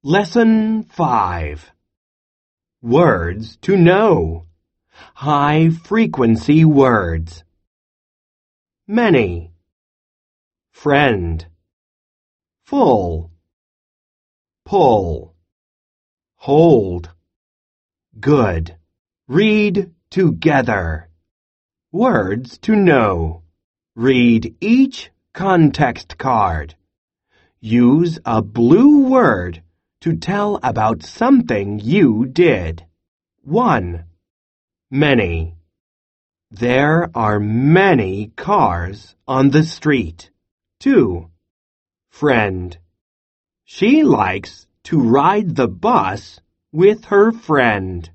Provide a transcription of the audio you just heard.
Lesson 5. Words to know. High-frequency words. Many. Friend. Full. Pull. Hold. Good. Read together. Words to know. Read each context card. Use a blue word to tell about something you did. 1. Many. There are many cars on the street. 2. Friend. She likes to ride the bus with her friend.